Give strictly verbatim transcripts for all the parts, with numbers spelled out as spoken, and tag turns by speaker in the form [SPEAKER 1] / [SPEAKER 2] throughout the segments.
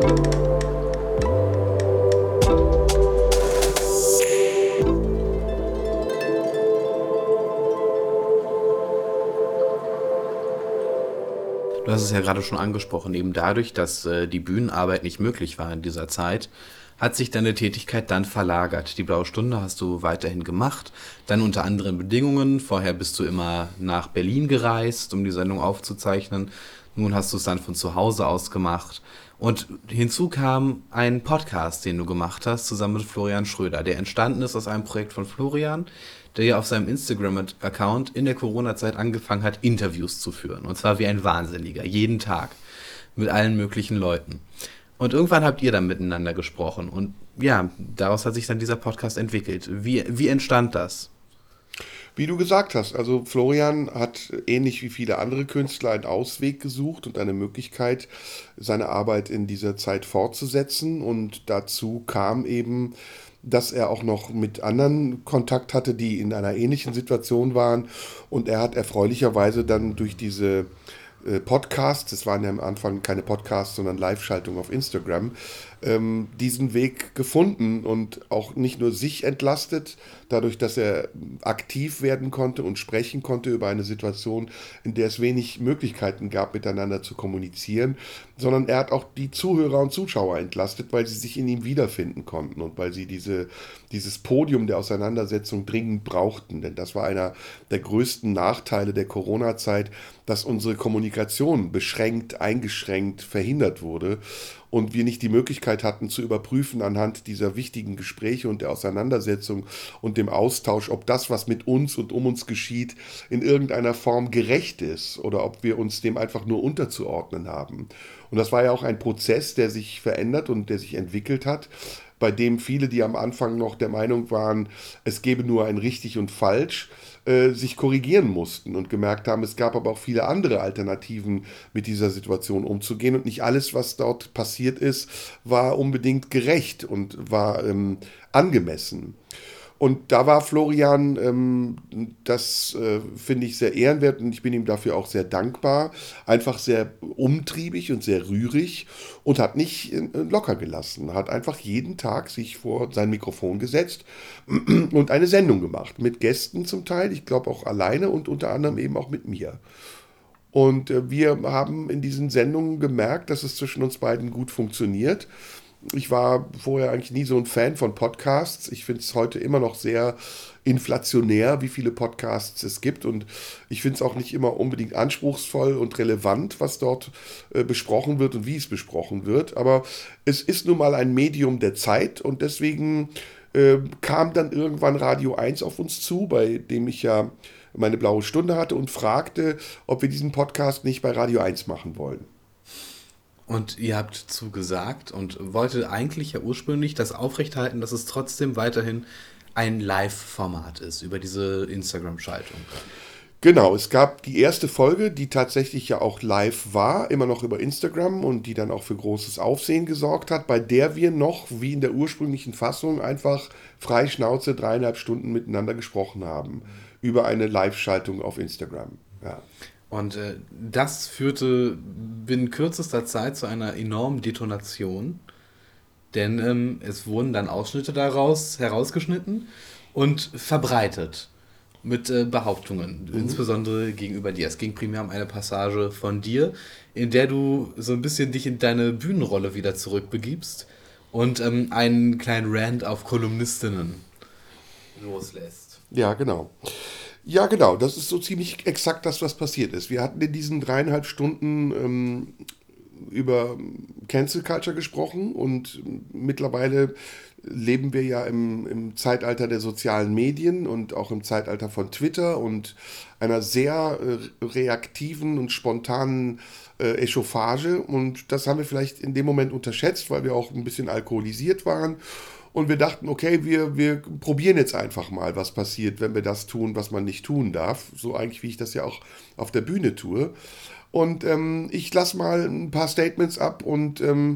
[SPEAKER 1] Du hast es ja gerade schon angesprochen, eben dadurch, dass äh, die Bühnenarbeit nicht möglich war in dieser Zeit, hat sich deine Tätigkeit dann verlagert. Die Blaue Stunde hast du weiterhin gemacht, dann unter anderen Bedingungen. Vorher bist du immer nach Berlin gereist, um die Sendung aufzuzeichnen. Nun hast du es dann von zu Hause aus gemacht. Und hinzu kam ein Podcast, den du gemacht hast, zusammen mit Florian Schröder, der entstanden ist aus einem Projekt von Florian, der ja auf seinem Instagram-Account in der Corona-Zeit angefangen hat, Interviews zu führen. Und zwar wie ein Wahnsinniger, jeden Tag, mit allen möglichen Leuten. Und irgendwann habt ihr dann miteinander gesprochen. Und ja, daraus hat sich dann dieser Podcast entwickelt. Wie, wie entstand das?
[SPEAKER 2] Wie du gesagt hast, also Florian hat ähnlich wie viele andere Künstler einen Ausweg gesucht und eine Möglichkeit, seine Arbeit in dieser Zeit fortzusetzen. Und dazu kam eben, dass er auch noch mit anderen Kontakt hatte, die in einer ähnlichen Situation waren. Und er hat erfreulicherweise dann durch diese äh, Podcasts, das waren ja am Anfang keine Podcasts, sondern Live-Schaltungen auf Instagram, ähm, diesen Weg gefunden und auch nicht nur sich entlastet, dadurch, dass er aktiv werden konnte und sprechen konnte über eine Situation, in der es wenig Möglichkeiten gab, miteinander zu kommunizieren, sondern er hat auch die Zuhörer und Zuschauer entlastet, weil sie sich in ihm wiederfinden konnten und weil sie diese, dieses Podium der Auseinandersetzung dringend brauchten. Denn das war einer der größten Nachteile der Corona-Zeit, dass unsere Kommunikation beschränkt, eingeschränkt, verhindert wurde und wir nicht die Möglichkeit hatten zu überprüfen anhand dieser wichtigen Gespräche und der Auseinandersetzung und dem Austausch, ob das, was mit uns und um uns geschieht, in irgendeiner Form gerecht ist oder ob wir uns dem einfach nur unterzuordnen haben. Und das war ja auch ein Prozess, der sich verändert und der sich entwickelt hat, bei dem viele, die am Anfang noch der Meinung waren, es gebe nur ein richtig und falsch, äh, sich korrigieren mussten und gemerkt haben, es gab aber auch viele andere Alternativen, mit dieser Situation umzugehen. Und nicht alles, was dort passiert ist, war unbedingt gerecht und war ähm, angemessen. Und da war Florian, ähm, das äh, finde ich sehr ehrenwert und ich bin ihm dafür auch sehr dankbar, einfach sehr umtriebig und sehr rührig und hat nicht äh, locker gelassen, hat einfach jeden Tag sich vor sein Mikrofon gesetzt und eine Sendung gemacht, mit Gästen zum Teil, ich glaube auch alleine und unter anderem eben auch mit mir. Und äh, wir haben in diesen Sendungen gemerkt, dass es zwischen uns beiden gut funktioniert. Ich war vorher eigentlich nie so ein Fan von Podcasts. Ich finde es heute immer noch sehr inflationär, wie viele Podcasts es gibt. Und ich finde es auch nicht immer unbedingt anspruchsvoll und relevant, was dort äh, besprochen wird und wie es besprochen wird. Aber es ist nun mal ein Medium der Zeit und deswegen äh, kam dann irgendwann Radio eins auf uns zu, bei dem ich ja meine blaue Stunde hatte und fragte, ob wir diesen Podcast nicht bei Radio eins machen wollen.
[SPEAKER 1] Und ihr habt zugesagt und wolltet eigentlich ja ursprünglich das aufrechthalten, dass es trotzdem weiterhin ein Live-Format ist über diese Instagram-Schaltung.
[SPEAKER 2] Genau, es gab die erste Folge, die tatsächlich ja auch live war, immer noch über Instagram und die dann auch für großes Aufsehen gesorgt hat, bei der wir noch, wie in der ursprünglichen Fassung, einfach frei Schnauze dreieinhalb Stunden miteinander gesprochen haben über eine Live-Schaltung auf Instagram. Ja.
[SPEAKER 1] Und äh, das führte binnen kürzester Zeit zu einer enormen Detonation, denn ähm, es wurden dann Ausschnitte daraus herausgeschnitten und verbreitet mit äh, Behauptungen, mhm. insbesondere gegenüber dir. Es ging primär um eine Passage von dir, in der du so ein bisschen dich in deine Bühnenrolle wieder zurückbegibst und ähm, einen kleinen Rant auf Kolumnistinnen loslässt.
[SPEAKER 2] Ja, genau. Ja, genau, das ist so ziemlich exakt das, was passiert ist. Wir hatten in diesen dreieinhalb Stunden ähm, über Cancel Culture gesprochen und mittlerweile leben wir ja im, im Zeitalter der sozialen Medien und auch im Zeitalter von Twitter und einer sehr äh, reaktiven und spontanen äh, Echauffage und das haben wir vielleicht in dem Moment unterschätzt, weil wir auch ein bisschen alkoholisiert waren. Und wir dachten, okay, wir, wir probieren jetzt einfach mal, was passiert, wenn wir das tun, was man nicht tun darf. So eigentlich, wie ich das ja auch auf der Bühne tue. Und ähm, ich lasse mal ein paar Statements ab und ähm,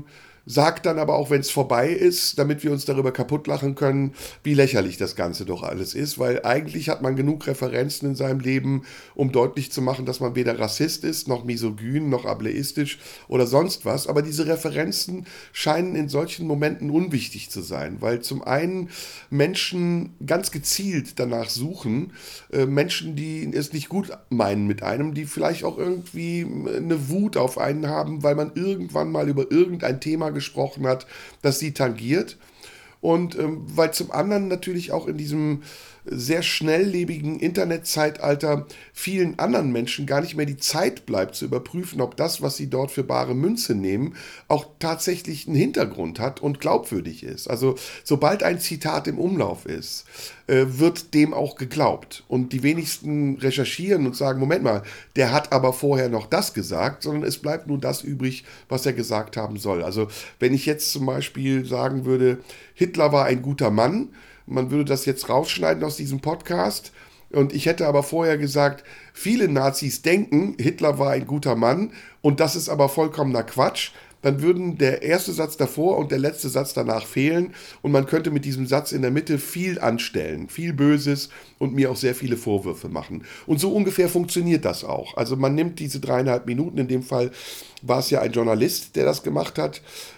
[SPEAKER 2] sagt dann aber auch, wenn es vorbei ist, damit wir uns darüber kaputt lachen können, wie lächerlich das Ganze doch alles ist, weil eigentlich hat man genug Referenzen in seinem Leben, um deutlich zu machen, dass man weder Rassist ist, noch misogyn, noch ableistisch oder sonst was, aber diese Referenzen scheinen in solchen Momenten unwichtig zu sein, weil zum einen Menschen ganz gezielt danach suchen, äh, Menschen, die es nicht gut meinen mit einem, die vielleicht auch irgendwie eine Wut auf einen haben, weil man irgendwann mal über irgendein Thema gesprochen hat, das sie tangiert. Und ähm, weil zum anderen natürlich auch in diesem sehr schnelllebigen Internetzeitalter vielen anderen Menschen gar nicht mehr die Zeit bleibt zu überprüfen, ob das, was sie dort für bare Münze nehmen, auch tatsächlich einen Hintergrund hat und glaubwürdig ist. Also sobald ein Zitat im Umlauf ist, äh, wird dem auch geglaubt. Und die wenigsten recherchieren und sagen, Moment mal, der hat aber vorher noch das gesagt, sondern es bleibt nur das übrig, was er gesagt haben soll. Also wenn ich jetzt zum Beispiel sagen würde, Hitler war ein guter Mann, man würde das jetzt rausschneiden aus diesem Podcast und ich hätte aber vorher gesagt, viele Nazis denken, Hitler war ein guter Mann und das ist aber vollkommener Quatsch, dann würden der erste Satz davor und der letzte Satz danach fehlen und man könnte mit diesem Satz in der Mitte viel anstellen, viel Böses und mir auch sehr viele Vorwürfe machen. Und so ungefähr funktioniert das auch. Also man nimmt diese dreieinhalb Minuten, in dem Fall war es ja ein Journalist, der das gemacht hat,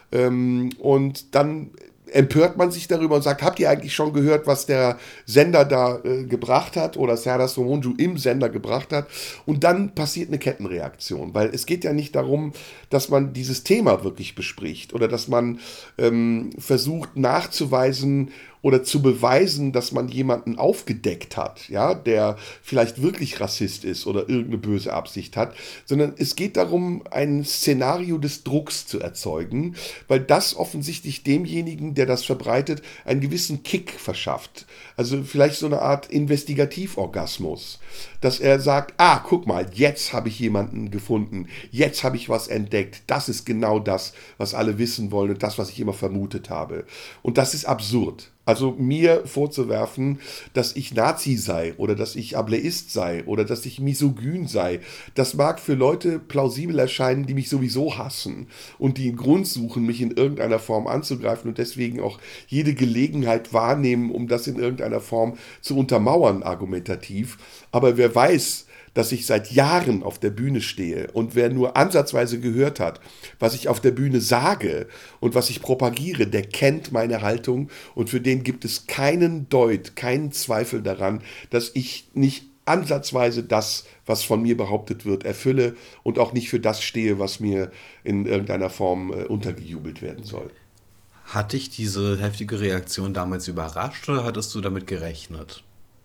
[SPEAKER 2] und dann empört man sich darüber und sagt, habt ihr eigentlich schon gehört, was der Sender da äh, gebracht hat oder Serdar Somuncu im Sender gebracht hat? Und dann passiert eine Kettenreaktion, weil es geht ja nicht darum, dass man dieses Thema wirklich bespricht oder dass man ähm, versucht nachzuweisen oder zu beweisen, dass man jemanden aufgedeckt hat, ja, der vielleicht wirklich Rassist ist oder irgendeine böse Absicht hat, sondern es geht darum, ein Szenario des Drucks zu erzeugen, weil das offensichtlich demjenigen, der das verbreitet, einen gewissen Kick verschafft. Also vielleicht so eine Art Investigativorgasmus, dass er sagt, ah, guck mal, jetzt habe ich jemanden gefunden, jetzt habe ich was entdeckt, das ist genau das, was alle wissen wollen und das, was ich immer vermutet habe. Und das ist absurd. Also mir vorzuwerfen, dass ich Nazi sei oder dass ich Ableist sei oder dass ich misogyn sei, das mag für Leute plausibel erscheinen, die mich sowieso hassen und die einen Grund suchen, mich in irgendeiner Form anzugreifen und deswegen auch jede Gelegenheit wahrnehmen, um das in irgendeiner Form zu untermauern, argumentativ. Aber wer weiß, dass ich seit Jahren auf der Bühne stehe und wer nur ansatzweise gehört hat, was ich auf der Bühne sage und was ich propagiere, der kennt meine Haltung und für den gibt es keinen Deut, keinen Zweifel daran, dass ich nicht ansatzweise das, was von mir behauptet wird, erfülle und auch nicht für das stehe, was mir in irgendeiner Form äh, untergejubelt werden soll.
[SPEAKER 1] Hat dich diese heftige Reaktion damals überrascht oder hattest du damit gerechnet?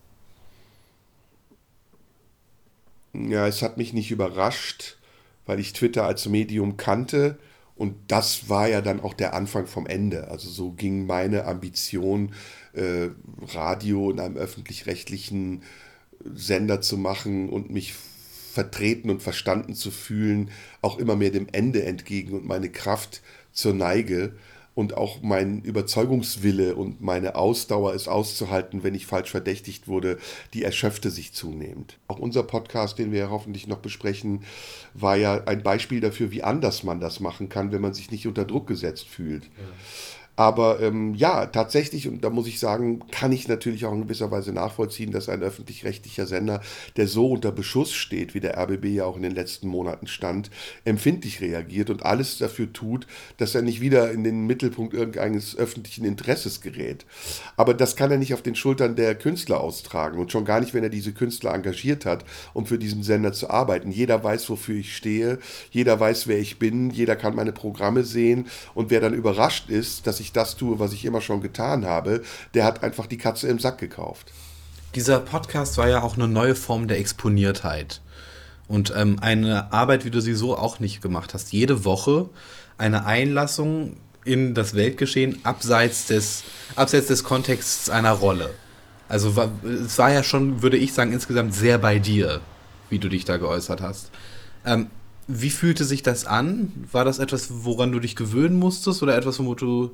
[SPEAKER 2] Ja, es hat mich nicht überrascht, weil ich Twitter als Medium kannte und das war ja dann auch der Anfang vom Ende. Also so ging meine Ambition, äh, Radio in einem öffentlich-rechtlichen Sender zu machen und mich vertreten und verstanden zu fühlen, auch immer mehr dem Ende entgegen und meine Kraft zur Neige. Und auch mein Überzeugungswille und meine Ausdauer, es auszuhalten, wenn ich falsch verdächtigt wurde, die erschöpfte sich zunehmend. Auch unser Podcast, den wir ja hoffentlich noch besprechen, war ja ein Beispiel dafür, wie anders man das machen kann, wenn man sich nicht unter Druck gesetzt fühlt. Ja. Aber ähm, ja, tatsächlich, und da muss ich sagen, kann ich natürlich auch in gewisser Weise nachvollziehen, dass ein öffentlich-rechtlicher Sender, der so unter Beschuss steht, wie der R B B ja auch in den letzten Monaten stand, empfindlich reagiert und alles dafür tut, dass er nicht wieder in den Mittelpunkt irgendeines öffentlichen Interesses gerät. Aber das kann er nicht auf den Schultern der Künstler austragen und schon gar nicht, wenn er diese Künstler engagiert hat, um für diesen Sender zu arbeiten. Jeder weiß, wofür ich stehe, jeder weiß, wer ich bin, jeder kann meine Programme sehen und wer dann überrascht ist, dass ich das tue, was ich immer schon getan habe, der hat einfach die Katze im Sack gekauft.
[SPEAKER 1] Dieser Podcast war ja auch eine neue Form der Exponiertheit. Und ähm, eine Arbeit, wie du sie so auch nicht gemacht hast. Jede Woche eine Einlassung in das Weltgeschehen abseits des, abseits des Kontexts einer Rolle. Also war, es war ja schon, würde ich sagen, insgesamt sehr bei dir, wie du dich da geäußert hast. Ähm, wie fühlte sich das an? War das etwas, woran du dich gewöhnen musstest oder etwas, womit du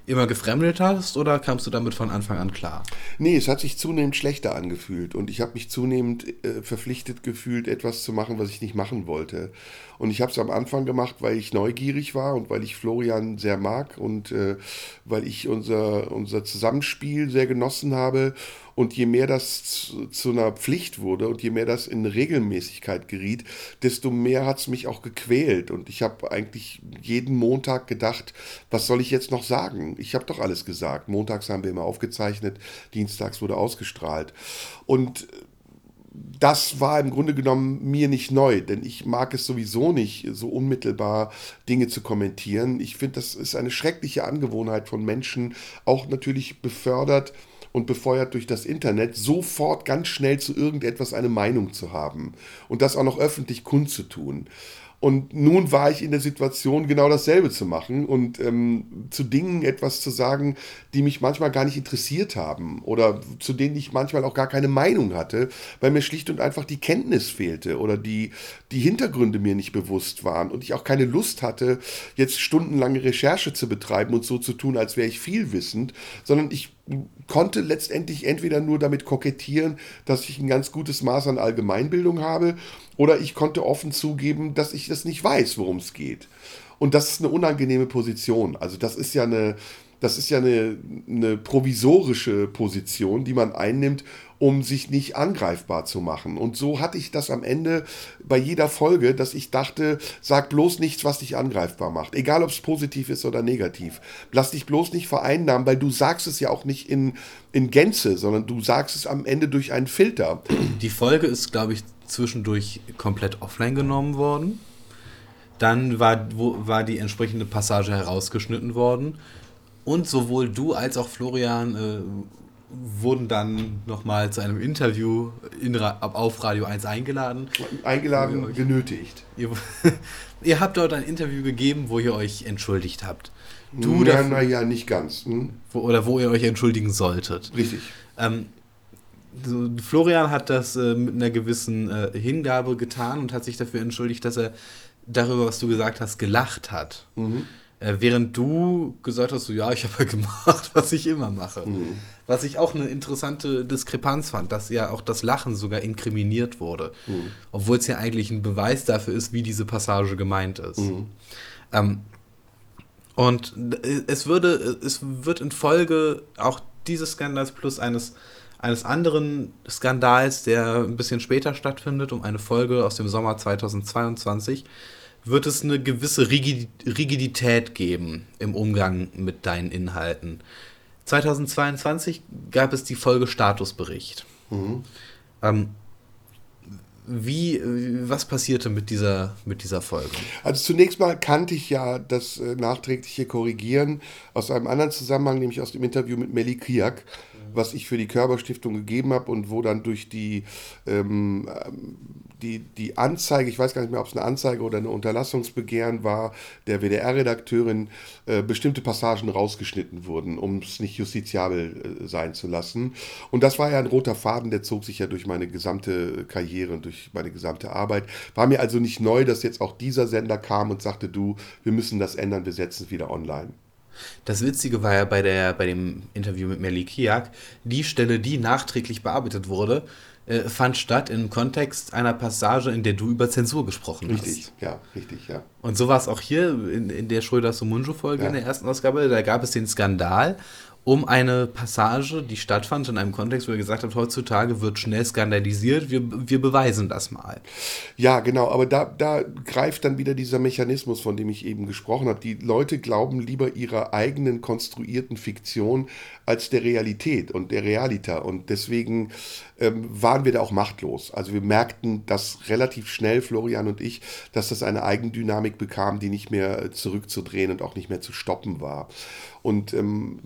[SPEAKER 1] immer gefremdet hast oder kamst du damit von Anfang an klar?
[SPEAKER 2] Nee, es hat sich zunehmend schlechter angefühlt und ich habe mich zunehmend äh, verpflichtet gefühlt, etwas zu machen, was ich nicht machen wollte. Und ich habe es am Anfang gemacht, weil ich neugierig war und weil ich Florian sehr mag und äh, weil ich unser, unser Zusammenspiel sehr genossen habe. Und je mehr das zu, zu einer Pflicht wurde und je mehr das in Regelmäßigkeit geriet, desto mehr hat es mich auch gequält. Und ich habe eigentlich jeden Montag gedacht, was soll ich jetzt noch sagen? Ich habe doch alles gesagt. Montags haben wir immer aufgezeichnet, dienstags wurde ausgestrahlt. Und das war im Grunde genommen mir nicht neu, denn ich mag es sowieso nicht, so unmittelbar Dinge zu kommentieren. Ich finde, das ist eine schreckliche Angewohnheit von Menschen, auch natürlich befördert und befeuert durch das Internet, sofort ganz schnell zu irgendetwas eine Meinung zu haben und das auch noch öffentlich kundzutun. Und nun war ich in der Situation, genau dasselbe zu machen und ähm, zu Dingen etwas zu sagen, die mich manchmal gar nicht interessiert haben oder zu denen ich manchmal auch gar keine Meinung hatte, weil mir schlicht und einfach die Kenntnis fehlte oder die, die Hintergründe mir nicht bewusst waren und ich auch keine Lust hatte, jetzt stundenlange Recherche zu betreiben und so zu tun, als wäre ich vielwissend, sondern ich konnte letztendlich entweder nur damit kokettieren, dass ich ein ganz gutes Maß an Allgemeinbildung habe, oder ich konnte offen zugeben, dass ich das nicht weiß, worum es geht. Und das ist eine unangenehme Position. Also das ist ja eine, das ist ja eine, eine provisorische Position, die man einnimmt, um sich nicht angreifbar zu machen. Und so hatte ich das am Ende bei jeder Folge, dass ich dachte, sag bloß nichts, was dich angreifbar macht. Egal, ob es positiv ist oder negativ. Lass dich bloß nicht vereinnahmen, weil du sagst es ja auch nicht in, in Gänze, sondern du sagst es am Ende durch einen Filter.
[SPEAKER 1] Die Folge ist, glaube ich, zwischendurch komplett offline genommen worden. Dann war, wo, war die entsprechende Passage herausgeschnitten worden. Und sowohl du als auch Florian äh, wurden dann nochmal zu einem Interview in, auf Radio eins eingeladen.
[SPEAKER 2] Eingeladen, euch, genötigt.
[SPEAKER 1] Ihr, ihr habt dort ein Interview gegeben, wo ihr euch entschuldigt habt.
[SPEAKER 2] Du ja, naja, nicht ganz. Hm?
[SPEAKER 1] Wo, oder wo ihr euch entschuldigen solltet.
[SPEAKER 2] Richtig.
[SPEAKER 1] Ähm, so, Florian hat das äh, mit einer gewissen äh, Hingabe getan und hat sich dafür entschuldigt, dass er darüber, was du gesagt hast, gelacht hat. Mhm. Äh, während du gesagt hast, so, ja, ich habe ja gemacht, was ich immer mache. Mhm. Was ich auch eine interessante Diskrepanz fand, dass ja auch das Lachen sogar inkriminiert wurde. Mhm. Obwohl es ja eigentlich ein Beweis dafür ist, wie diese Passage gemeint ist. Mhm. Ähm, und es würde, es wird in Folge auch dieses Skandals plus eines, eines anderen Skandals, der ein bisschen später stattfindet, um eine Folge aus dem Sommer zweitausendzweiundzwanzig, wird es eine gewisse Rigidität geben im Umgang mit deinen Inhalten. zweitausendzweiundzwanzig gab es die Folge Statusbericht. Mhm. Ähm, wie, was passierte mit dieser, mit dieser Folge?
[SPEAKER 2] Also zunächst mal kannte ich ja das äh, nachträgliche Korrigieren aus einem anderen Zusammenhang, nämlich aus dem Interview mit Melly Kriak, mhm. was ich für die Körber-Stiftung gegeben habe und wo dann durch die, ähm, die, die Anzeige, ich weiß gar nicht mehr, ob es eine Anzeige oder eine Unterlassungsbegehren war, der W D R-Redakteurin, äh, bestimmte Passagen rausgeschnitten wurden, um es nicht justiziabel äh, sein zu lassen. Und das war ja ein roter Faden, der zog sich ja durch meine gesamte Karriere und durch meine gesamte Arbeit. War mir also nicht neu, dass jetzt auch dieser Sender kam und sagte, du, wir müssen das ändern, wir setzen es wieder online.
[SPEAKER 1] Das Witzige war ja bei, der, bei dem Interview mit Melly Kriak, die Stelle, die nachträglich bearbeitet wurde, äh, fand statt im Kontext einer Passage, in der du über Zensur gesprochen
[SPEAKER 2] richtig,
[SPEAKER 1] hast.
[SPEAKER 2] Richtig, ja, richtig, ja.
[SPEAKER 1] Und so war es auch hier in, in der Schröder-Sumunju-Folge ja. in der ersten Ausgabe. Da gab es den Skandal um eine Passage, die stattfand in einem Kontext, wo ihr gesagt habt, heutzutage wird schnell skandalisiert, wir, wir beweisen das mal.
[SPEAKER 2] Ja, genau, aber da, da greift dann wieder dieser Mechanismus, von dem ich eben gesprochen habe. Die Leute glauben lieber ihrer eigenen konstruierten Fiktion als der Realität und der Realita. Und deswegen ähm, waren wir da auch machtlos. Also wir merkten das relativ schnell, Florian und ich, dass das eine Eigendynamik bekam, die nicht mehr zurückzudrehen und auch nicht mehr zu stoppen war. Und ähm, ich weiß nicht,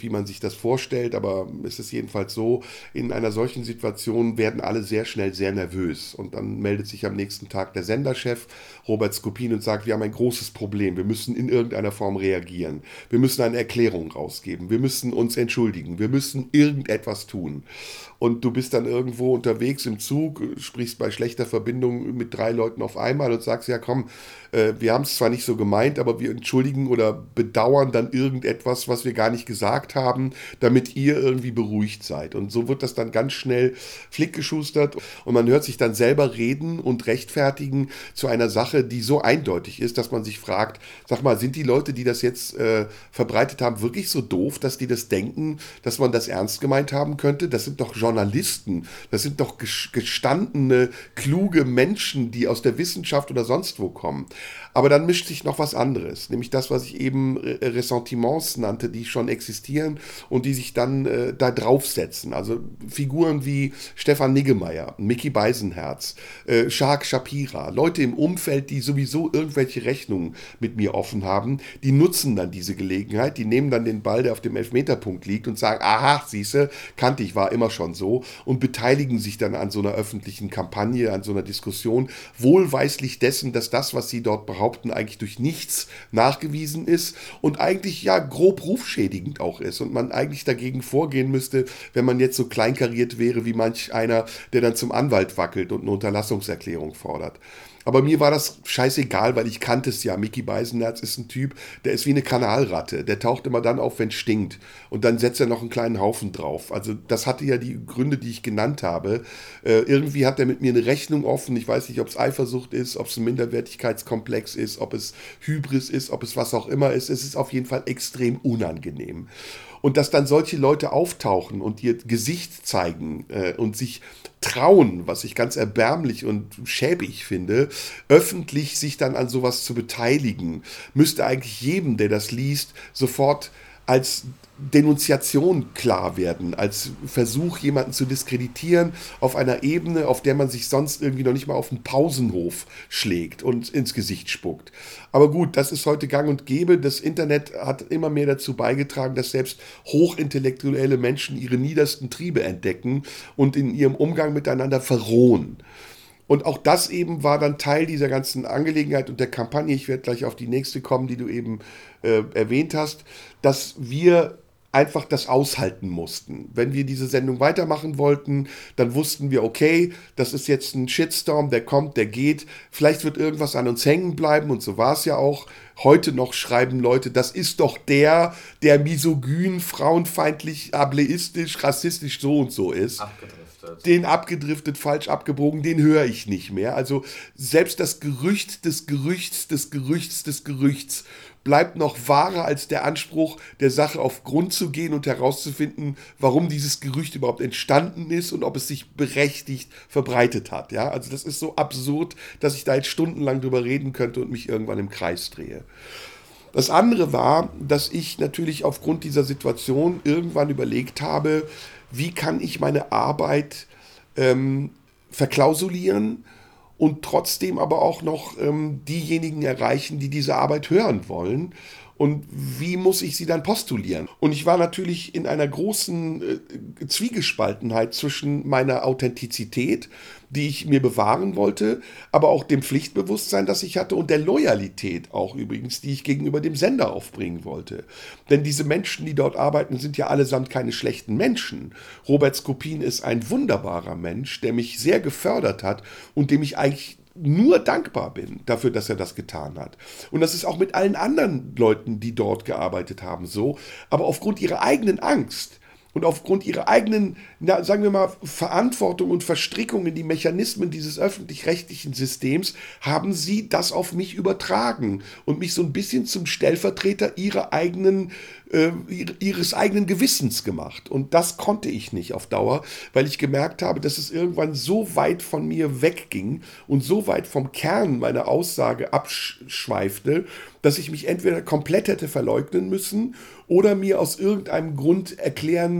[SPEAKER 2] wie man sich das vorstellt, aber es ist jedenfalls so, in einer solchen Situation werden alle sehr schnell sehr nervös. Und dann meldet sich am nächsten Tag der Senderchef Robert Skopin und sagt, wir haben ein großes Problem, wir müssen in irgendeiner Form reagieren. Wir müssen eine Erklärung rausgeben, wir müssen uns entschuldigen, wir müssen irgendetwas tun. Und du bist dann irgendwo unterwegs im Zug, sprichst bei schlechter Verbindung mit drei Leuten auf einmal und sagst, ja komm, äh, wir haben es zwar nicht so gemeint, aber wir entschuldigen oder bedauern dann irgendetwas, was wir gar nicht gesagt haben, damit ihr irgendwie beruhigt seid. Und so wird das dann ganz schnell flickgeschustert und man hört sich dann selber reden und rechtfertigen zu einer Sache, die so eindeutig ist, dass man sich fragt, sag mal, sind die Leute, die das jetzt äh, verbreitet haben, wirklich so doof, dass die das denken, dass man das ernst gemeint haben könnte? Das sind doch Journalisten, das sind doch gestandene, kluge Menschen, die aus der Wissenschaft oder sonst wo kommen. Aber dann mischt sich noch was anderes, nämlich das, was ich eben Ressentiments nannte, die schon existieren und die sich dann äh, da draufsetzen. Also Figuren wie Stefan Niggemeier, Mickey Beisenherz, äh, Shahak Shapira, Leute im Umfeld, die sowieso irgendwelche Rechnungen mit mir offen haben, die nutzen dann diese Gelegenheit, die nehmen dann den Ball, der auf dem Elfmeterpunkt liegt und sagen, aha, siehste, kannte ich, war immer schon so und beteiligen sich dann an so einer öffentlichen Kampagne, an so einer Diskussion, wohlweislich dessen, dass das, was sie dort behaupten, eigentlich durch nichts nachgewiesen ist und eigentlich ja grob rufschädigend auch ist und man eigentlich dagegen vorgehen müsste, wenn man jetzt so kleinkariert wäre wie manch einer, der dann zum Anwalt wackelt und eine Unterlassungserklärung fordert. Aber mir war das scheißegal, weil ich kannte es ja. Mickey Beisenherz ist ein Typ, der ist wie eine Kanalratte. Der taucht immer dann auf, wenn es stinkt. Und dann setzt er noch einen kleinen Haufen drauf. Also das hatte ja die Gründe, die ich genannt habe. Äh, irgendwie hat er mit mir eine Rechnung offen. Ich weiß nicht, ob es Eifersucht ist, ob es ein Minderwertigkeitskomplex ist, ob es Hybris ist, ob es was auch immer ist. Es ist auf jeden Fall extrem unangenehm. Und dass dann solche Leute auftauchen und ihr Gesicht zeigen äh, und sich trauen, was ich ganz erbärmlich und schäbig finde, öffentlich sich dann an sowas zu beteiligen, müsste eigentlich jedem, der das liest, sofort als Denunziation klar werden, als Versuch, jemanden zu diskreditieren auf einer Ebene, auf der man sich sonst irgendwie noch nicht mal auf den Pausenhof schlägt und ins Gesicht spuckt. Aber gut, das ist heute gang und gäbe. Das Internet hat immer mehr dazu beigetragen, dass selbst hochintellektuelle Menschen ihre niedersten Triebe entdecken und in ihrem Umgang miteinander verrohen. Und auch das eben war dann Teil dieser ganzen Angelegenheit und der Kampagne. Ich werde gleich auf die nächste kommen, die du eben äh, erwähnt hast, dass wir einfach das aushalten mussten. Wenn wir diese Sendung weitermachen wollten, dann wussten wir, okay, das ist jetzt ein Shitstorm, der kommt, der geht. Vielleicht wird irgendwas an uns hängen bleiben und so war es ja auch. Heute noch schreiben Leute, das ist doch der, der misogyn, frauenfeindlich, ableistisch, rassistisch so und so ist. Abgedriftet. Den abgedriftet, falsch abgebogen, den höre ich nicht mehr. Also selbst das Gerücht des Gerüchts des Gerüchts des Gerüchts bleibt noch wahrer als der Anspruch, der Sache auf Grund zu gehen und herauszufinden, warum dieses Gerücht überhaupt entstanden ist und ob es sich berechtigt verbreitet hat. Ja? Also das ist so absurd, dass ich da jetzt stundenlang drüber reden könnte und mich irgendwann im Kreis drehe. Das andere war, dass ich natürlich aufgrund dieser Situation irgendwann überlegt habe, wie kann ich meine Arbeit ähm, verklausulieren und trotzdem aber auch noch ähm, diejenigen erreichen, die diese Arbeit hören wollen. Und wie muss ich sie dann postulieren? Und ich war natürlich in einer großen äh, Zwiegespaltenheit zwischen meiner Authentizität, die ich mir bewahren wollte, aber auch dem Pflichtbewusstsein, das ich hatte und der Loyalität auch übrigens, die ich gegenüber dem Sender aufbringen wollte. Denn diese Menschen, die dort arbeiten, sind ja allesamt keine schlechten Menschen. Robert Skopin ist ein wunderbarer Mensch, der mich sehr gefördert hat und dem ich eigentlich nur dankbar bin dafür, dass er das getan hat. Und das ist auch mit allen anderen Leuten, die dort gearbeitet haben, so. Aber aufgrund ihrer eigenen Angst und aufgrund ihrer eigenen, na, sagen wir mal, Verantwortung und Verstrickung in die Mechanismen dieses öffentlich-rechtlichen Systems, haben sie das auf mich übertragen und mich so ein bisschen zum Stellvertreter ihrer eigenen, äh, ihres eigenen Gewissens gemacht. Und das konnte ich nicht auf Dauer, weil ich gemerkt habe, dass es irgendwann so weit von mir wegging und so weit vom Kern meiner Aussage abschweifte, dass ich mich entweder komplett hätte verleugnen müssen oder mir aus irgendeinem Grund erklären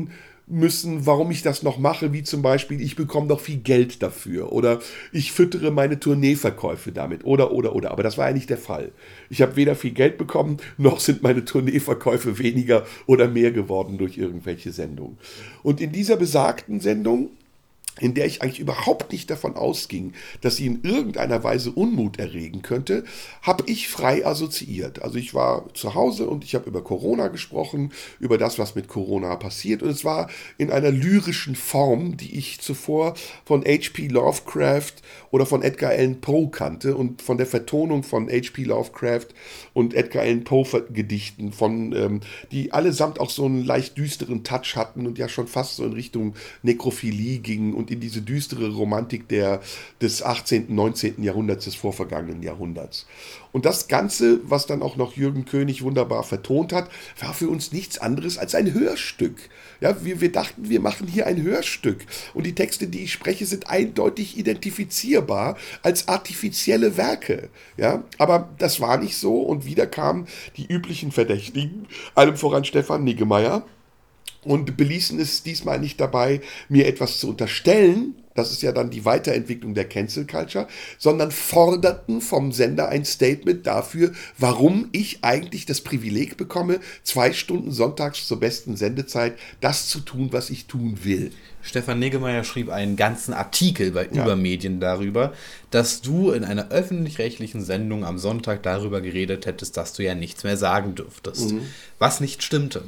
[SPEAKER 2] müssen, warum ich das noch mache, wie zum Beispiel, ich bekomme doch viel Geld dafür oder ich füttere meine Tourneeverkäufe damit oder, oder, oder. Aber das war ja nicht der Fall. Ich habe weder viel Geld bekommen, noch sind meine Tourneeverkäufe weniger oder mehr geworden durch irgendwelche Sendungen. Und in dieser besagten Sendung, in der ich eigentlich überhaupt nicht davon ausging, dass sie in irgendeiner Weise Unmut erregen könnte, habe ich frei assoziiert. Also ich war zu Hause und ich habe über Corona gesprochen, über das, was mit Corona passiert. Und es war in einer lyrischen Form, die ich zuvor von H P Lovecraft oder von Edgar Allan Poe kannte und von der Vertonung von H P Lovecraft und Edgar Allan Poe Gedichten, von, ähm, die allesamt auch so einen leicht düsteren Touch hatten und ja schon fast so in Richtung Nekrophilie gingen und in diese düstere Romantik der, des achtzehnten, neunzehnten Jahrhunderts, des vorvergangenen Jahrhunderts. Und das Ganze, was dann auch noch Jürgen König wunderbar vertont hat, war für uns nichts anderes als ein Hörstück. Ja, wir, wir dachten, wir machen hier ein Hörstück. Und die Texte, die ich spreche, sind eindeutig identifizierbar als artifizielle Werke. Ja, aber das war nicht so. Und wieder kamen die üblichen Verdächtigen, allem voran Stefan Niggemeier, und beließen es diesmal nicht dabei, mir etwas zu unterstellen, das ist ja dann die Weiterentwicklung der Cancel Culture, sondern forderten vom Sender ein Statement dafür, warum ich eigentlich das Privileg bekomme, zwei Stunden sonntags zur besten Sendezeit das zu tun, was ich tun will.
[SPEAKER 1] Stefan Niggemeier schrieb einen ganzen Artikel bei
[SPEAKER 2] Ja.
[SPEAKER 1] Übermedien darüber, dass du in einer öffentlich-rechtlichen Sendung am Sonntag darüber geredet hättest, dass du ja nichts mehr sagen dürftest. Mhm. Was nicht stimmte.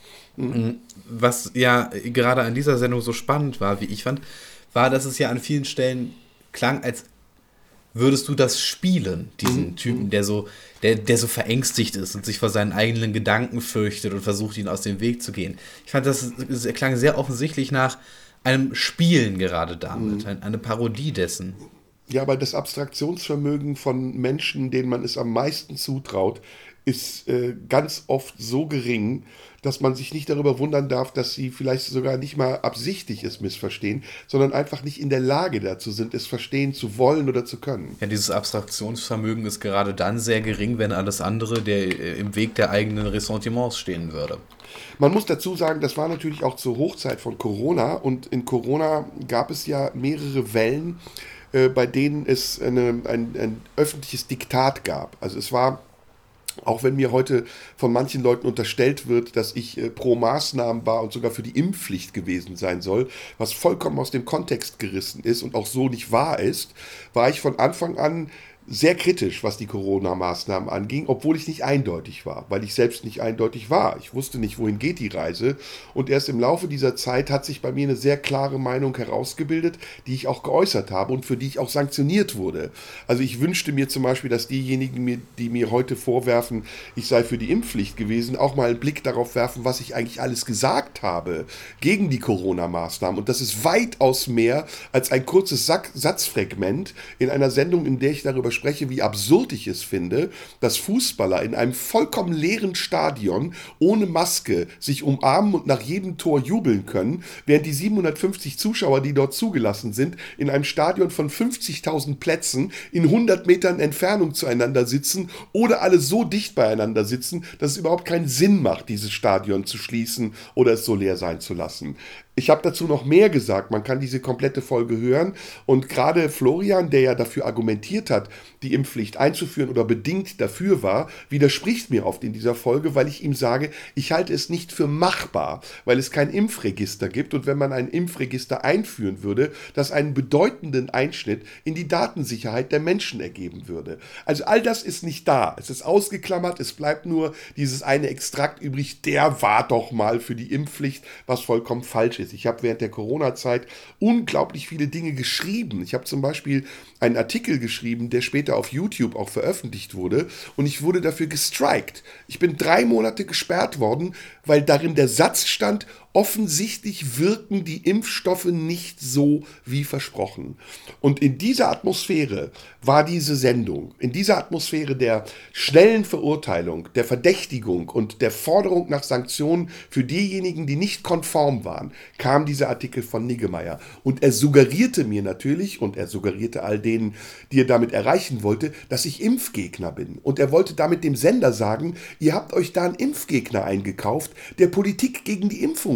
[SPEAKER 1] Mhm. Was ja gerade an dieser Sendung so spannend war, wie ich fand, war, dass es ja an vielen Stellen klang, als würdest du das spielen, diesen mhm. Typen, der so, der, der so verängstigt ist und sich vor seinen eigenen Gedanken fürchtet und versucht, ihnen aus dem Weg zu gehen. Ich fand, das es klang sehr offensichtlich nach einem Spielen gerade damit, mhm. eine Parodie dessen.
[SPEAKER 2] Ja, aber das Abstraktionsvermögen von Menschen, denen man es am meisten zutraut, ist äh, ganz oft so gering, dass man sich nicht darüber wundern darf, dass sie vielleicht sogar nicht mal absichtlich es missverstehen, sondern einfach nicht in der Lage dazu sind, es verstehen zu wollen oder zu können.
[SPEAKER 1] Ja, dieses Abstraktionsvermögen ist gerade dann sehr gering, wenn alles andere der, im Weg der eigenen Ressentiments stehen würde.
[SPEAKER 2] Man muss dazu sagen, das war natürlich auch zur Hochzeit von Corona und in Corona gab es ja mehrere Wellen, äh, bei denen es eine, ein, ein öffentliches Diktat gab. Also es war, auch wenn mir heute von manchen Leuten unterstellt wird, dass ich äh, pro Maßnahmen war und sogar für die Impfpflicht gewesen sein soll, was vollkommen aus dem Kontext gerissen ist und auch so nicht wahr ist, war ich von Anfang an sehr kritisch, was die Corona-Maßnahmen anging, obwohl ich nicht eindeutig war, weil ich selbst nicht eindeutig war. Ich wusste nicht, wohin geht die Reise. Und erst im Laufe dieser Zeit hat sich bei mir eine sehr klare Meinung herausgebildet, die ich auch geäußert habe und für die ich auch sanktioniert wurde. Also ich wünschte mir zum Beispiel, dass diejenigen, die mir heute vorwerfen, ich sei für die Impfpflicht gewesen, auch mal einen Blick darauf werfen, was ich eigentlich alles gesagt habe gegen die Corona-Maßnahmen. Und das ist weitaus mehr als ein kurzes Satzfragment in einer Sendung, in der ich darüber spreche, wie absurd ich es finde, dass Fußballer in einem vollkommen leeren Stadion ohne Maske sich umarmen und nach jedem Tor jubeln können, während die siebenhundertfünfzig Zuschauer, die dort zugelassen sind, in einem Stadion von fünfzigtausend Plätzen in hundert Metern Entfernung zueinander sitzen oder alle so dicht beieinander sitzen, dass es überhaupt keinen Sinn macht, dieses Stadion zu schließen oder es so leer sein zu lassen. Ich habe dazu noch mehr gesagt, man kann diese komplette Folge hören und gerade Florian, der ja dafür argumentiert hat, die Impfpflicht einzuführen oder bedingt dafür war, widerspricht mir oft in dieser Folge, weil ich ihm sage, ich halte es nicht für machbar, weil es kein Impfregister gibt und wenn man ein Impfregister einführen würde, das einen bedeutenden Einschnitt in die Datensicherheit der Menschen ergeben würde. Also all das ist nicht da, es ist ausgeklammert, es bleibt nur dieses eine Extrakt übrig, der war doch mal für die Impfpflicht, was vollkommen falsch ist. Ich habe während der Corona-Zeit unglaublich viele Dinge geschrieben. Ich habe zum Beispiel einen Artikel geschrieben, der später auf YouTube auch veröffentlicht wurde und ich wurde dafür gestrikt. Ich bin drei Monate gesperrt worden, weil darin der Satz stand, offensichtlich wirken die Impfstoffe nicht so wie versprochen. Und in dieser Atmosphäre war diese Sendung, in dieser Atmosphäre der schnellen Verurteilung, der Verdächtigung und der Forderung nach Sanktionen für diejenigen, die nicht konform waren, kam dieser Artikel von Niggemeier. Und er suggerierte mir natürlich, und er suggerierte all denen, die er damit erreichen wollte, dass ich Impfgegner bin. Und er wollte damit dem Sender sagen, ihr habt euch da einen Impfgegner eingekauft, der Politik gegen die Impfung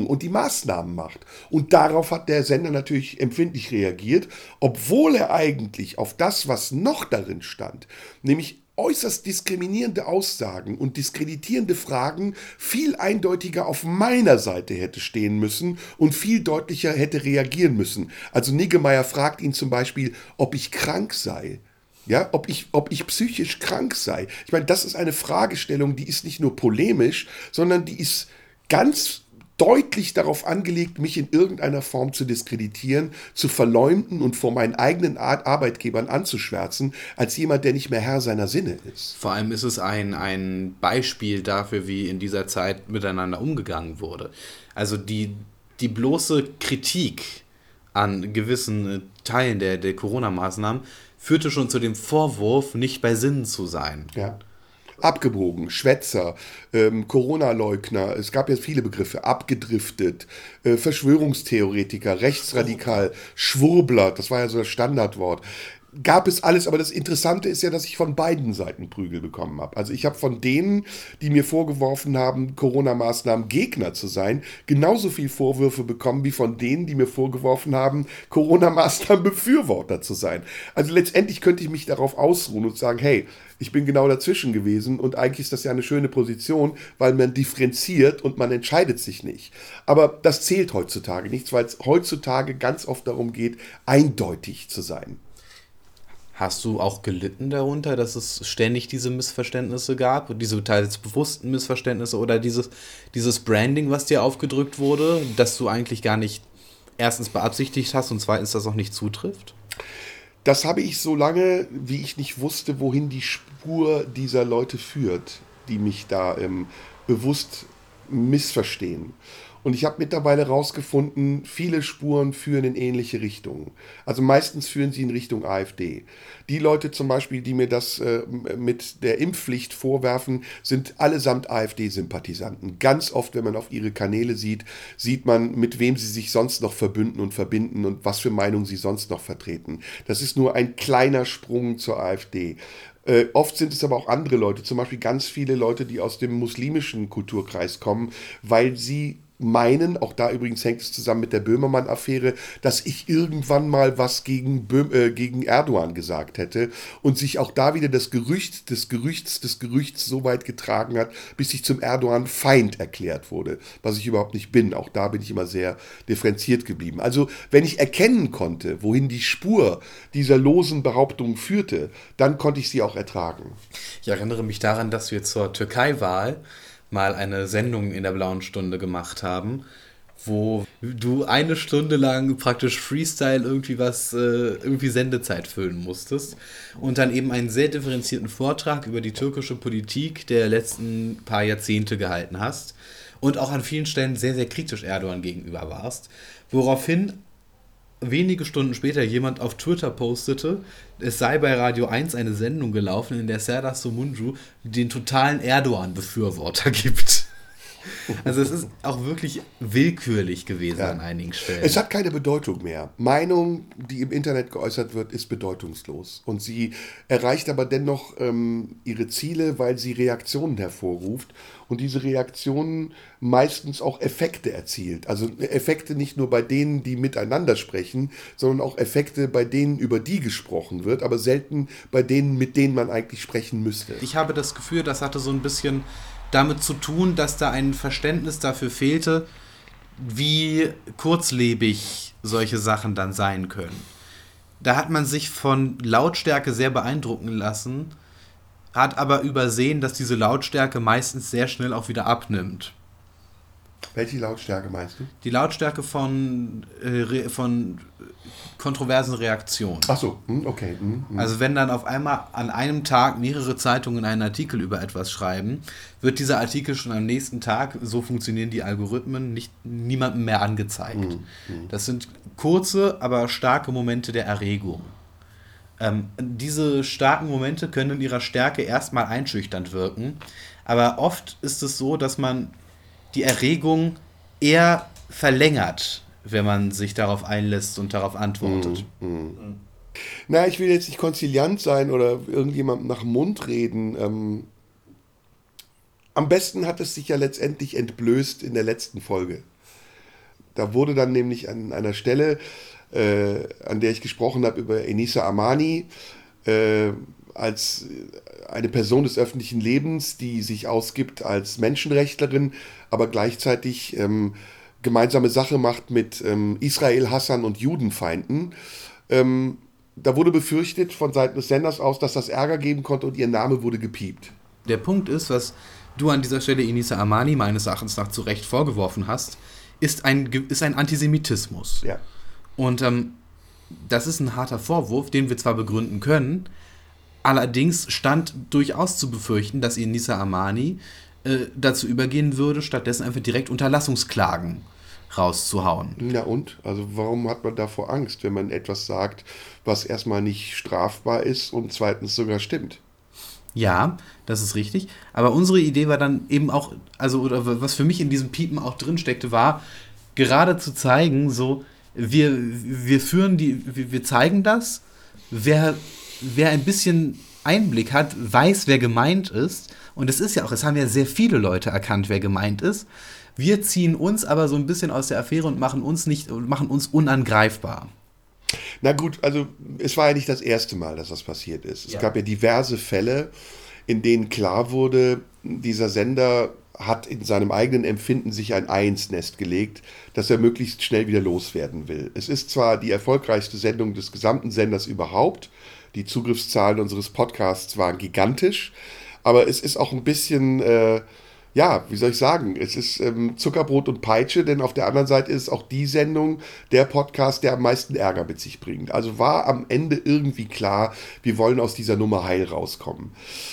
[SPEAKER 2] Werbung und die Maßnahmen macht. Und darauf hat der Sender natürlich empfindlich reagiert, obwohl er eigentlich auf das, was noch darin stand, nämlich äußerst diskriminierende Aussagen und diskreditierende Fragen viel eindeutiger auf meiner Seite hätte stehen müssen und viel deutlicher hätte reagieren müssen. Also Niggemeier fragt ihn zum Beispiel, ob ich krank sei. Ja, ob ich, ob ich psychisch krank sei. Ich meine, das ist eine Fragestellung, die ist nicht nur polemisch, sondern die ist ganz deutlich darauf angelegt, mich in irgendeiner Form zu diskreditieren, zu verleumden und vor meinen eigenen Ar- Arbeitgebern anzuschwärzen, als jemand, der nicht mehr Herr seiner Sinne ist.
[SPEAKER 1] Vor allem ist es ein, ein Beispiel dafür, wie in dieser Zeit miteinander umgegangen wurde. Also die, die bloße Kritik an gewissen äh, Teilen der, der Corona-Maßnahmen führte schon zu dem Vorwurf, nicht bei Sinnen zu sein.
[SPEAKER 2] Ja. Abgebogen, Schwätzer, ähm, Corona-Leugner, es gab jetzt viele Begriffe, abgedriftet, äh, Verschwörungstheoretiker, rechtsradikal, Schwurbler, das war ja so das Standardwort. Gab es alles, aber das Interessante ist ja, dass ich von beiden Seiten Prügel bekommen habe. Also ich habe von denen, die mir vorgeworfen haben, Corona-Maßnahmen Gegner zu sein, genauso viel Vorwürfe bekommen wie von denen, die mir vorgeworfen haben, Corona-Maßnahmen Befürworter zu sein. Also letztendlich könnte ich mich darauf ausruhen und sagen, hey, ich bin genau dazwischen gewesen und eigentlich ist das ja eine schöne Position, weil man differenziert und man entscheidet sich nicht. Aber das zählt heutzutage nichts, weil es heutzutage ganz oft darum geht, eindeutig zu sein.
[SPEAKER 1] Hast du auch gelitten darunter, dass es ständig diese Missverständnisse gab, diese teils bewussten Missverständnisse oder dieses, dieses Branding, was dir aufgedrückt wurde, dass du eigentlich gar nicht erstens beabsichtigt hast und zweitens das auch nicht zutrifft?
[SPEAKER 2] Das habe ich so lange, wie ich nicht wusste, wohin die Spur dieser Leute führt, die mich da ähm, bewusst missverstehen. Und ich habe mittlerweile herausgefunden, viele Spuren führen in ähnliche Richtungen. Also meistens führen sie in Richtung AfD. Die Leute zum Beispiel, die mir das äh, mit der Impfpflicht vorwerfen, sind allesamt AfD-Sympathisanten. Ganz oft, wenn man auf ihre Kanäle sieht, sieht man, mit wem sie sich sonst noch verbünden und verbinden und was für Meinungen sie sonst noch vertreten. Das ist nur ein kleiner Sprung zur AfD. Äh, oft sind es aber auch andere Leute, zum Beispiel ganz viele Leute, die aus dem muslimischen Kulturkreis kommen, weil sie meinen, auch da übrigens hängt es zusammen mit der Böhmermann-Affäre, dass ich irgendwann mal was gegen, Böhm, äh, gegen Erdogan gesagt hätte und sich auch da wieder das Gerücht des Gerüchts des Gerüchts so weit getragen hat, bis ich zum Erdogan-Feind erklärt wurde, was ich überhaupt nicht bin. Auch da bin ich immer sehr differenziert geblieben. Also wenn ich erkennen konnte, wohin die Spur dieser losen Behauptungen führte, dann konnte ich sie auch ertragen.
[SPEAKER 1] Ich erinnere mich daran, dass wir zur Türkei-Wahl mal eine Sendung in der Blauen Stunde gemacht haben, wo du eine Stunde lang praktisch Freestyle irgendwie was, äh, irgendwie Sendezeit füllen musstest und dann eben einen sehr differenzierten Vortrag über die türkische Politik der letzten paar Jahrzehnte gehalten hast und auch an vielen Stellen sehr, sehr kritisch Erdogan gegenüber warst, woraufhin wenige Stunden später jemand auf Twitter postete, es sei bei Radio eins eine Sendung gelaufen, in der Serdar Somuncu den totalen Erdogan-Befürworter gibt. Also es ist auch wirklich willkürlich gewesen ja. an einigen Stellen.
[SPEAKER 2] Es hat keine Bedeutung mehr. Meinung, die im Internet geäußert wird, ist bedeutungslos. Und sie erreicht aber dennoch ähm, ihre Ziele, weil sie Reaktionen hervorruft. Und diese Reaktionen meistens auch Effekte erzielt. Also Effekte nicht nur bei denen, die miteinander sprechen, sondern auch Effekte bei denen, über die gesprochen wird, aber selten bei denen, mit denen man eigentlich sprechen müsste.
[SPEAKER 1] Ich habe das Gefühl, das hatte so ein bisschen damit zu tun, dass da ein Verständnis dafür fehlte, wie kurzlebig solche Sachen dann sein können. Da hat man sich von Lautstärke sehr beeindrucken lassen, hat aber übersehen, dass diese Lautstärke meistens sehr schnell auch wieder abnimmt.
[SPEAKER 2] Welche Lautstärke meinst du?
[SPEAKER 1] Die Lautstärke von, äh, von kontroversen Reaktionen.
[SPEAKER 2] Ach so, okay. Mhm.
[SPEAKER 1] Also wenn dann auf einmal an einem Tag mehrere Zeitungen einen Artikel über etwas schreiben, wird dieser Artikel schon am nächsten Tag, so funktionieren die Algorithmen, nicht niemandem mehr angezeigt. Mhm. Das sind kurze, aber starke Momente der Erregung. Ähm, diese starken Momente können in ihrer Stärke erstmal einschüchternd wirken, aber oft ist es so, dass man die Erregung eher verlängert, wenn man sich darauf einlässt und darauf antwortet.
[SPEAKER 2] Mm, mm. Na, ich will jetzt nicht konziliant sein oder irgendjemandem nach dem Mund reden. Ähm, am besten hat es sich ja letztendlich entblößt in der letzten Folge. Da wurde dann nämlich an einer Stelle, äh, an der ich gesprochen habe, über Enisa Amani, äh, als eine Person des öffentlichen Lebens, die sich ausgibt als Menschenrechtlerin, aber gleichzeitig ähm, gemeinsame Sache macht mit ähm, Israel-Hassern und Judenfeinden. Ähm, da wurde befürchtet von Seiten des Senders aus, dass das Ärger geben konnte und ihr Name wurde gepiept.
[SPEAKER 1] Der Punkt ist, was du an dieser Stelle Enisa Amani meines Erachtens nach zu Recht vorgeworfen hast, ist ein, ist ein Antisemitismus.
[SPEAKER 2] Ja.
[SPEAKER 1] Und ähm, das ist ein harter Vorwurf, den wir zwar begründen können, allerdings stand durchaus zu befürchten, dass Enisa Amani äh, dazu übergehen würde, stattdessen einfach direkt Unterlassungsklagen rauszuhauen.
[SPEAKER 2] Na und? Also warum hat man davor Angst, wenn man etwas sagt, was erstmal nicht strafbar ist und zweitens sogar stimmt?
[SPEAKER 1] Ja, das ist richtig. Aber unsere Idee war dann eben auch, also oder was für mich in diesem Piepen auch drin steckte, war gerade zu zeigen, so wir, wir führen die, wir, wir zeigen das, wer Wer ein bisschen Einblick hat, weiß, wer gemeint ist. Und es ist ja auch, es haben ja sehr viele Leute erkannt, wer gemeint ist. Wir ziehen uns aber so ein bisschen aus der Affäre und machen uns nicht, machen uns unangreifbar.
[SPEAKER 2] Na gut, also es war ja nicht das erste Mal, dass das passiert ist. Es
[SPEAKER 1] Ja.
[SPEAKER 2] gab ja diverse Fälle, in denen klar wurde, dieser Sender hat in seinem eigenen Empfinden sich ein Ei ins Nest gelegt, das er möglichst schnell wieder loswerden will. Es ist zwar die erfolgreichste Sendung des gesamten Senders überhaupt, die Zugriffszahlen unseres Podcasts waren gigantisch, aber es ist auch ein bisschen, äh, ja, wie soll ich sagen, es ist ähm, Zuckerbrot und Peitsche, denn auf der anderen Seite ist auch die Sendung der Podcast, der am meisten Ärger mit sich bringt. Also war am Ende irgendwie klar, wir wollen aus dieser Nummer heil rauskommen.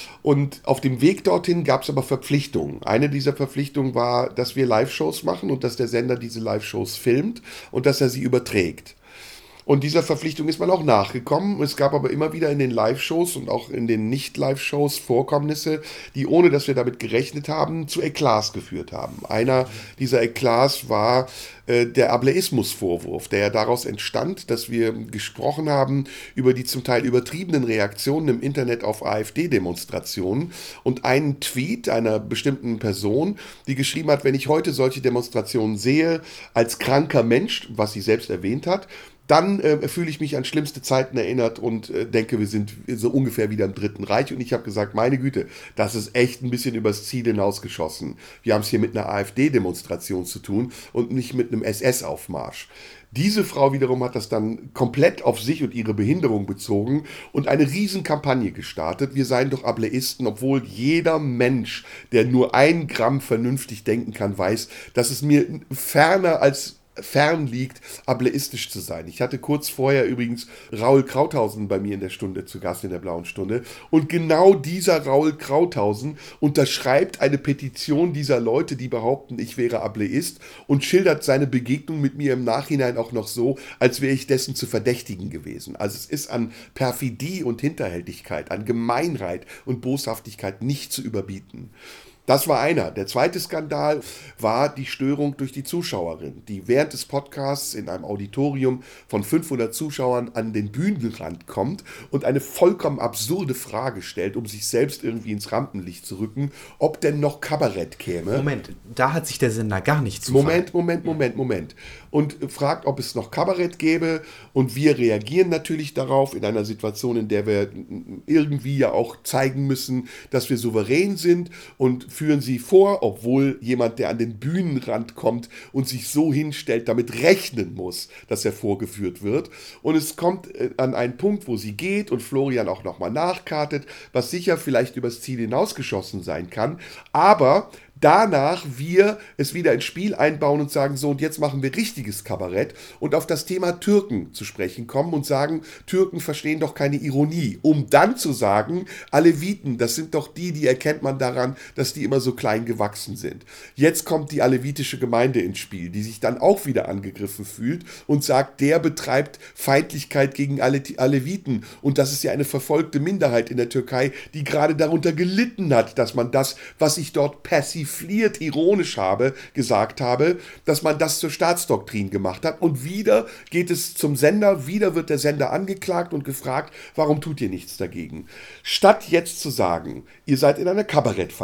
[SPEAKER 2] Und auf dem Weg dorthin gab es aber Verpflichtungen. Eine dieser Verpflichtungen war, dass wir Live-Shows machen und dass der Sender diese Live-Shows filmt und dass er sie überträgt. Und dieser Verpflichtung ist man auch nachgekommen. Es gab aber immer wieder in den Live-Shows und auch in den Nicht-Live-Shows Vorkommnisse, die, ohne dass wir damit gerechnet haben, zu Eklats geführt haben. Einer dieser Eklats war äh, der Ableismus-Vorwurf, der ja daraus entstand, dass wir gesprochen haben über die zum Teil übertriebenen Reaktionen im Internet auf AfD-Demonstrationen und einen Tweet einer bestimmten Person, die geschrieben hat, wenn ich heute solche Demonstrationen sehe, als kranker Mensch, was sie selbst erwähnt hat, dann äh, fühle ich mich an schlimmste Zeiten erinnert und äh, denke, wir sind so ungefähr wieder im Dritten Reich. Und ich habe gesagt, meine Güte, das ist echt ein bisschen übers Ziel hinausgeschossen. Wir haben es hier mit einer AfD-Demonstration zu tun und nicht mit einem S S-Aufmarsch. Diese Frau wiederum hat das dann komplett auf sich und ihre Behinderung bezogen und eine Riesenkampagne gestartet. Wir seien doch Ableisten, obwohl jeder Mensch, der nur ein Gramm vernünftig denken kann, weiß, dass es mir ferner als fern liegt, ableistisch zu sein. Ich hatte kurz vorher übrigens Raul Krauthausen bei mir in der Stunde zu Gast in der Blauen Stunde und genau dieser Raul Krauthausen unterschreibt eine Petition dieser Leute, die behaupten, ich wäre Ableist und schildert seine Begegnung mit mir im Nachhinein auch noch so, als wäre ich dessen zu verdächtigen gewesen. Also es ist an Perfidie und Hinterhältigkeit, an Gemeinheit und Boshaftigkeit nicht zu überbieten. Das war einer. Der zweite Skandal war die Störung durch die Zuschauerin, die während des Podcasts in einem Auditorium von fünfhundert Zuschauern an den Bühnenrand kommt und eine vollkommen absurde Frage stellt, um sich selbst irgendwie ins Rampenlicht zu rücken, ob denn noch Kabarett käme.
[SPEAKER 1] Moment, da hat sich der Sender gar nicht zu
[SPEAKER 2] Moment, Moment, Moment, Moment. Und fragt, ob es noch Kabarett gäbe. Und wir reagieren natürlich darauf in einer Situation, in der wir irgendwie ja auch zeigen müssen, dass wir souverän sind und führen sie vor, obwohl jemand, der an den Bühnenrand kommt und sich so hinstellt, damit rechnen muss, dass er vorgeführt wird. Und es kommt an einen Punkt, wo sie geht und Florian auch nochmal nachkartet, was sicher vielleicht übers Ziel hinausgeschossen sein kann, aber danach wir es wieder ins Spiel einbauen und sagen, so und jetzt machen wir richtiges Kabarett und auf das Thema Türken zu sprechen kommen und sagen, Türken verstehen doch keine Ironie, um dann zu sagen, Aleviten, das sind doch die, die erkennt man daran, dass die immer so klein gewachsen sind. Jetzt kommt die alevitische Gemeinde ins Spiel, die sich dann auch wieder angegriffen fühlt und sagt, der betreibt Feindlichkeit gegen Ale- Aleviten und das ist ja eine verfolgte Minderheit in der Türkei, die gerade darunter gelitten hat, dass man das, was sich dort passiv ironisch habe, gesagt habe, dass man das zur Staatsdoktrin gemacht hat. Und wieder geht es zum Sender, wieder wird der Sender angeklagt und gefragt, warum tut ihr nichts dagegen? Statt jetzt zu sagen, ihr seid in einer Kabarettveranstaltung,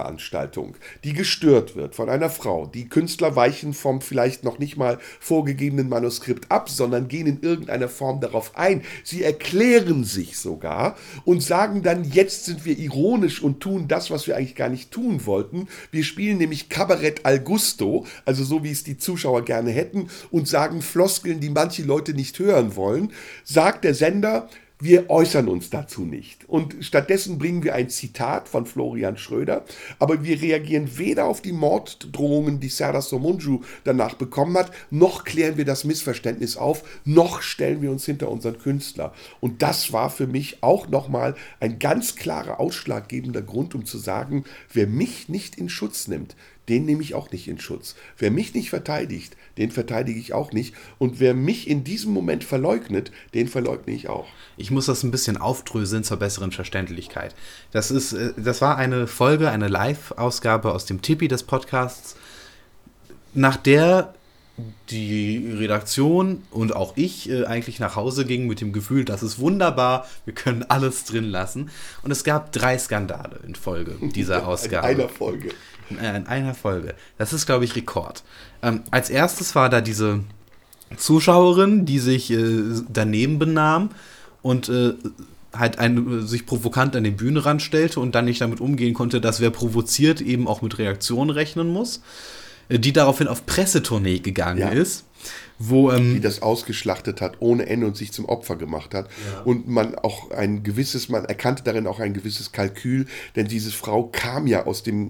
[SPEAKER 2] Veranstaltung, die gestört wird von einer Frau, die Künstler weichen vom vielleicht noch nicht mal vorgegebenen Manuskript ab, sondern gehen in irgendeiner Form darauf ein. Sie erklären sich sogar und sagen dann, jetzt sind wir ironisch und tun das, was wir eigentlich gar nicht tun wollten. Wir spielen nämlich Kabarett al gusto, also so, wie es die Zuschauer gerne hätten, und sagen Floskeln, die manche Leute nicht hören wollen, sagt der Sender, wir äußern uns dazu nicht. Und stattdessen bringen wir ein Zitat von Florian Schröder, aber wir reagieren weder auf die Morddrohungen, die Serdar Somuncu danach bekommen hat, noch klären wir das Missverständnis auf, noch stellen wir uns hinter unseren Künstler. Und das war für mich auch nochmal ein ganz klarer, ausschlaggebender Grund, um zu sagen, wer mich nicht in Schutz nimmt, den nehme ich auch nicht in Schutz. Wer mich nicht verteidigt, den verteidige ich auch nicht. Und wer mich in diesem Moment verleugnet, den verleugne ich auch.
[SPEAKER 1] Ich muss das ein bisschen aufdröseln zur besseren Verständlichkeit. Das ist, das war eine Folge, eine Live-Ausgabe aus dem Tippi des Podcasts, nach der die Redaktion und auch ich äh, eigentlich nach Hause gingen mit dem Gefühl, das ist wunderbar, wir können alles drin lassen. Und es gab drei Skandale in Folge dieser Ausgabe.
[SPEAKER 2] In einer Folge.
[SPEAKER 1] In, äh, in einer Folge. Das ist, glaube ich, Rekord. Ähm, als erstes war da diese Zuschauerin, die sich äh, daneben benahm und äh, halt ein, sich provokant an den Bühnenrand stellte und dann nicht damit umgehen konnte, dass wer provoziert eben auch mit Reaktionen rechnen muss, die daraufhin auf Pressetournee gegangen ja. ist, wo ähm,
[SPEAKER 2] die das ausgeschlachtet hat ohne Ende und sich zum Opfer gemacht hat. Ja. Und man auch ein gewisses, man erkannte darin auch ein gewisses Kalkül, denn diese Frau kam ja aus dem,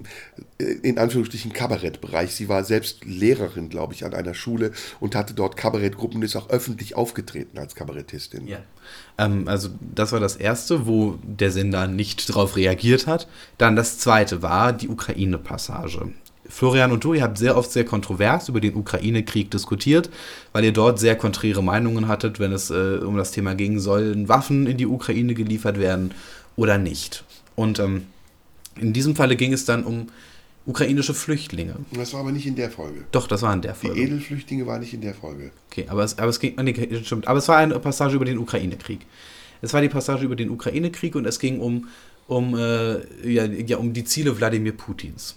[SPEAKER 2] in Anführungsstrichen, Kabarettbereich. Sie war selbst Lehrerin, glaube ich, an einer Schule und hatte dort Kabarettgruppen und ist auch öffentlich aufgetreten als Kabarettistin.
[SPEAKER 1] Ja. Ähm, also das war das Erste, wo der Sender nicht darauf reagiert hat. Dann das Zweite war die Ukraine-Passage. Florian und du, ihr habt sehr oft sehr kontrovers über den Ukraine-Krieg diskutiert, weil ihr dort sehr konträre Meinungen hattet, wenn es äh, um das Thema ging, sollen Waffen in die Ukraine geliefert werden oder nicht. Und ähm, in diesem Falle ging es dann um ukrainische Flüchtlinge.
[SPEAKER 2] Das war aber nicht in der Folge.
[SPEAKER 1] Doch, das war in der Folge.
[SPEAKER 2] Die Edelflüchtlinge war nicht in der Folge.
[SPEAKER 1] Okay, aber es, aber es ging, nee, stimmt, aber es war eine Passage über den Ukraine-Krieg. Es war die Passage über den Ukraine-Krieg und es ging um, um, äh, ja, ja, um die Ziele Wladimir Putins.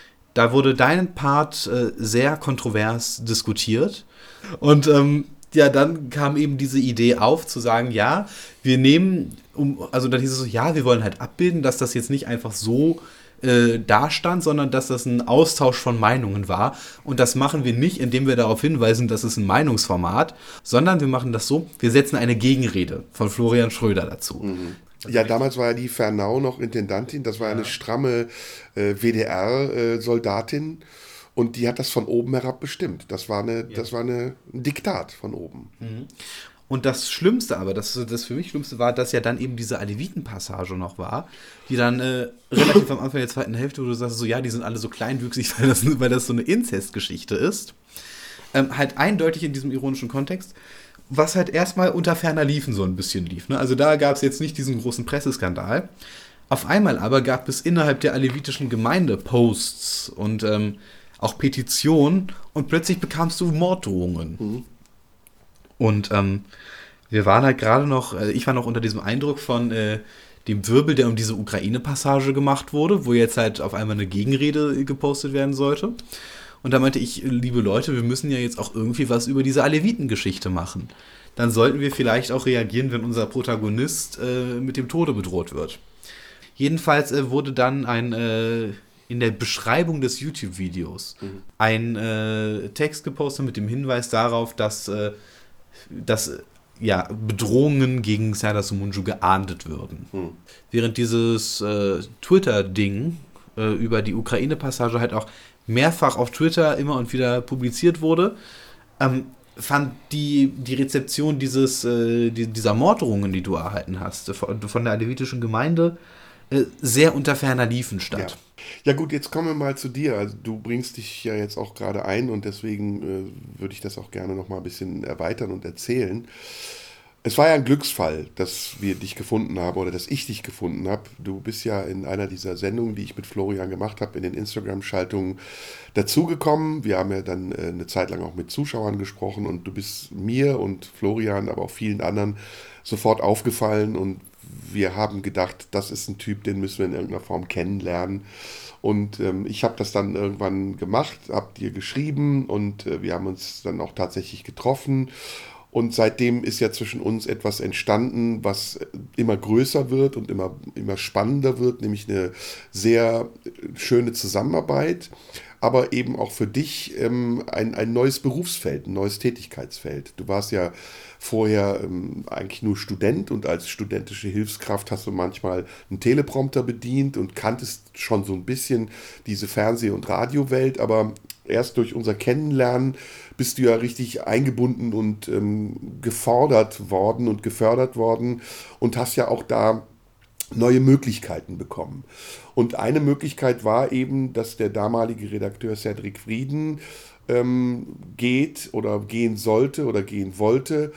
[SPEAKER 1] Da wurde dein Part äh, sehr kontrovers diskutiert und ähm, ja, dann kam eben diese Idee auf, zu sagen, ja, wir nehmen, um, also dann hieß es so, ja, wir wollen halt abbilden, dass das jetzt nicht einfach so äh, dastand, sondern dass das ein Austausch von Meinungen war und das machen wir nicht, indem wir darauf hinweisen, das ist ein Meinungsformat, sondern wir machen das so, wir setzen eine Gegenrede von Florian Schröder dazu.
[SPEAKER 2] Mhm. Ja, damals war ja die Fernau noch Intendantin, das war eine stramme äh, W D R-Soldatin äh, und die hat das von oben herab bestimmt. Das war, eine, ja. das war eine, ein Diktat von oben.
[SPEAKER 1] Mhm. Und das Schlimmste aber, das, das für mich Schlimmste war, dass ja dann eben diese Aleviten-Passage noch war, die dann äh, relativ am Anfang der zweiten Hälfte, wo du sagst, so ja, die sind alle so kleinwüchsig, weil das, weil das so eine Inzestgeschichte ist. Ähm, halt eindeutig in diesem ironischen Kontext. Was halt erstmal unter ferner Liefen so ein bisschen lief. Ne? Also da gab es jetzt nicht diesen großen Presseskandal. Auf einmal aber gab es innerhalb der alevitischen Gemeinde Posts und ähm, auch Petitionen und plötzlich bekamst du Morddrohungen. Mhm. Und ähm, wir waren halt gerade noch, äh, ich war noch unter diesem Eindruck von äh, dem Wirbel, der um diese Ukraine-Passage gemacht wurde, wo jetzt halt auf einmal eine Gegenrede gepostet werden sollte. Und da meinte ich, liebe Leute, wir müssen ja jetzt auch irgendwie was über diese Aleviten-Geschichte machen. Dann sollten wir vielleicht auch reagieren, wenn unser Protagonist äh, mit dem Tode bedroht wird. Jedenfalls äh, wurde dann ein, äh, in der Beschreibung des YouTube-Videos mhm. ein äh, Text gepostet mit dem Hinweis darauf, dass, äh, dass ja, Bedrohungen gegen Serdar Somuncu geahndet würden. Mhm. Während dieses äh, Twitter-Ding äh, über die Ukraine-Passage halt auch mehrfach auf Twitter immer und wieder publiziert wurde, ähm, fand die, die Rezeption dieses, äh, die, dieser Morddrohungen, die du erhalten hast, von, von der alevitischen Gemeinde, äh, sehr unter ferner Liefen statt.
[SPEAKER 2] Ja. ja gut, jetzt kommen wir mal zu dir. Also du bringst dich ja jetzt auch gerade ein und deswegen äh, würde ich das auch gerne noch mal ein bisschen erweitern und erzählen. Es war ja ein Glücksfall, dass wir dich gefunden haben oder dass ich dich gefunden habe. Du bist ja in einer dieser Sendungen, die ich mit Florian gemacht habe, in den Instagram-Schaltungen dazugekommen. Wir haben ja dann äh, eine Zeit lang auch mit Zuschauern gesprochen und du bist mir und Florian, aber auch vielen anderen sofort aufgefallen und wir haben gedacht, das ist ein Typ, den müssen wir in irgendeiner Form kennenlernen. Und ähm, ich habe das dann irgendwann gemacht, habe dir geschrieben und äh, wir haben uns dann auch tatsächlich getroffen. Und seitdem ist ja zwischen uns etwas entstanden, was immer größer wird und immer, immer spannender wird, nämlich eine sehr schöne Zusammenarbeit, aber eben auch für dich ähm, ein, ein neues Berufsfeld, ein neues Tätigkeitsfeld. Du warst ja vorher ähm, eigentlich nur Student und als studentische Hilfskraft hast du manchmal einen Teleprompter bedient und kanntest schon so ein bisschen diese Fernseh- und Radiowelt, aber erst durch unser Kennenlernen bist du ja richtig eingebunden und ähm, gefordert worden und gefördert worden und hast ja auch da neue Möglichkeiten bekommen. Und eine Möglichkeit war eben, dass der damalige Redakteur Cedric Frieden ähm, geht oder gehen sollte oder gehen wollte.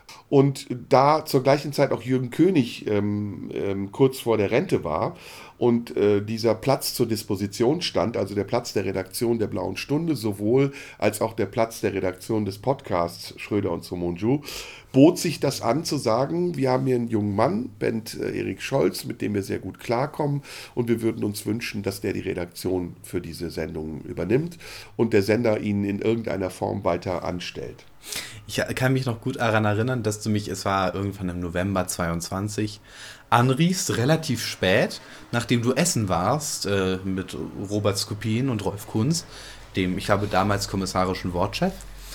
[SPEAKER 2] Und da zur gleichen Zeit auch Jürgen König ähm, ähm, kurz vor der Rente war und äh, dieser Platz zur Disposition stand, also der Platz der Redaktion der Blauen Stunde, sowohl als auch der Platz der Redaktion des Podcasts Schröder und Somonju, bot sich das an zu sagen, wir haben hier einen jungen Mann, Bent äh, Erik Scholz, mit dem wir sehr gut klarkommen und wir würden uns wünschen, dass der die Redaktion für diese Sendung übernimmt und der Sender ihn in irgendeiner Form weiter anstellt.
[SPEAKER 1] Ich kann mich noch gut daran erinnern, dass du mich, es war irgendwann im November zweiundzwanzig, anriefst, relativ spät, nachdem du essen warst äh, mit Robert Skopin und Rolf Kunz, dem, ich glaube, damals kommissarischen Wortchef.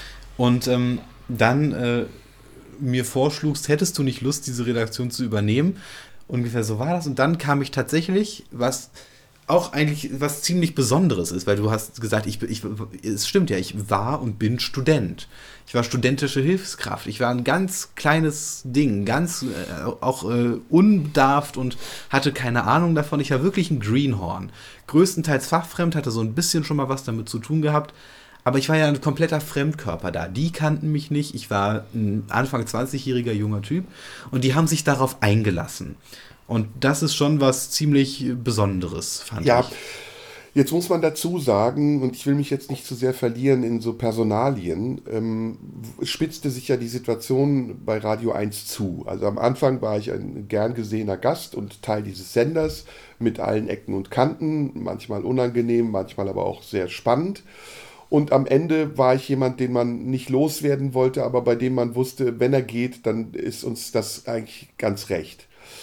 [SPEAKER 1] Und ähm, dann äh, mir vorschlugst, hättest du nicht Lust, diese Redaktion zu übernehmen? Ungefähr so war das. Und dann kam ich tatsächlich, was auch eigentlich was ziemlich Besonderes ist, weil du hast gesagt, ich, ich, es stimmt ja, ich war und bin Student. Ich war studentische Hilfskraft. Ich war ein ganz kleines Ding, ganz äh, auch äh, unbedarft und hatte keine Ahnung davon. Ich war wirklich ein Greenhorn. Größtenteils fachfremd, hatte so ein bisschen schon mal was damit zu tun gehabt. Aber ich war ja ein kompletter Fremdkörper da. Die kannten mich nicht. Ich war ein Anfang zwanzigjähriger junger Typ. Und die haben sich darauf eingelassen. Und das ist schon was ziemlich Besonderes, fand
[SPEAKER 2] ja,
[SPEAKER 1] ich.
[SPEAKER 2] Jetzt muss man dazu sagen, und ich will mich jetzt nicht zu sehr verlieren in so Personalien, ähm, spitzte sich ja die Situation bei Radio eins zu. Also am Anfang war ich ein gern gesehener Gast und Teil dieses Senders mit allen Ecken und Kanten, manchmal unangenehm, manchmal aber auch sehr spannend. Und am Ende war ich jemand, den man nicht loswerden wollte, aber bei dem man wusste, wenn er geht, dann ist uns das eigentlich ganz recht.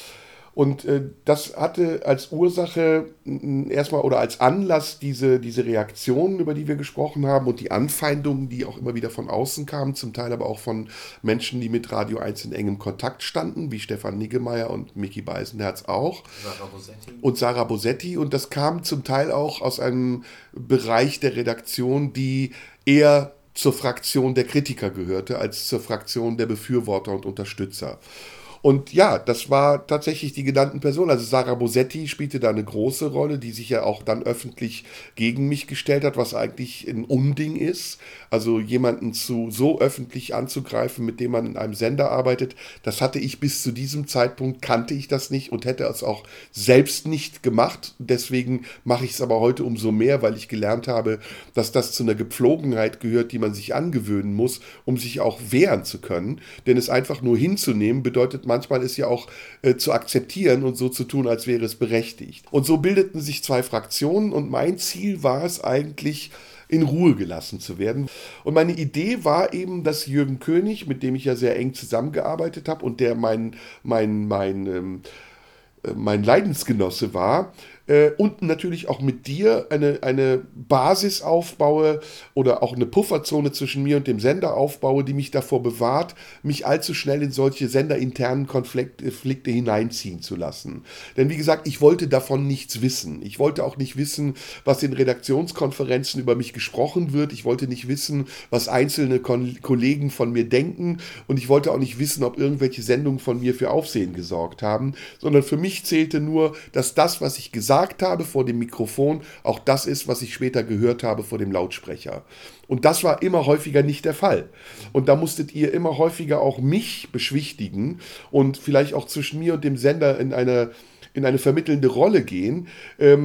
[SPEAKER 2] Und äh, das hatte als Ursache mh, erstmal oder als Anlass diese, diese Reaktionen, über die wir gesprochen haben und die Anfeindungen, die auch immer wieder von außen kamen, zum Teil aber auch von Menschen, die mit Radio eins in engem Kontakt standen, wie Stefan Niggemeier und Micky Beisenherz auch.
[SPEAKER 1] Sarah Bosetti.
[SPEAKER 2] Und Sarah Bosetti. Und das kam zum Teil auch aus einem Bereich der Redaktion, die eher zur Fraktion der Kritiker gehörte, als zur Fraktion der Befürworter und Unterstützer. Und ja, das war tatsächlich die genannten Personen. Also Sarah Bosetti spielte da eine große Rolle, die sich ja auch dann öffentlich gegen mich gestellt hat, was eigentlich ein Unding ist. Also jemanden zu so öffentlich anzugreifen, mit dem man in einem Sender arbeitet, das hatte ich bis zu diesem Zeitpunkt, kannte ich das nicht und hätte es auch selbst nicht gemacht. Deswegen mache ich es aber heute umso mehr, weil ich gelernt habe, dass das zu einer Gepflogenheit gehört, die man sich angewöhnen muss, um sich auch wehren zu können. Denn es einfach nur hinzunehmen, bedeutet manchmal ist ja auch äh, zu akzeptieren und so zu tun, als wäre es berechtigt. Und so bildeten sich zwei Fraktionen und mein Ziel war es eigentlich, in Ruhe gelassen zu werden. Und meine Idee war eben, dass Jürgen König, mit dem ich ja sehr eng zusammengearbeitet habe und der mein, mein, mein, ähm, äh, mein Leidensgenosse war, äh, und natürlich auch mit dir eine, eine Basis aufbaue oder auch eine Pufferzone zwischen mir und dem Sender aufbaue, die mich davor bewahrt, mich allzu schnell in solche senderinternen Konflikte hineinziehen zu lassen. Denn wie gesagt, ich wollte davon nichts wissen. Ich wollte auch nicht wissen, was in Redaktionskonferenzen über mich gesprochen wird. Ich wollte nicht wissen, was einzelne Kon- Kollegen von mir denken. Und ich wollte auch nicht wissen, ob irgendwelche Sendungen von mir für Aufsehen gesorgt haben. Sondern für mich zählte nur, dass das, was ich gesagt habe vor dem Mikrofon, auch das ist, was ich später gehört habe vor dem Lautsprecher. Und das war immer häufiger nicht der Fall. Und da musstet ihr immer häufiger auch mich beschwichtigen und vielleicht auch zwischen mir und dem Sender in eine, in eine vermittelnde Rolle gehen. Ähm,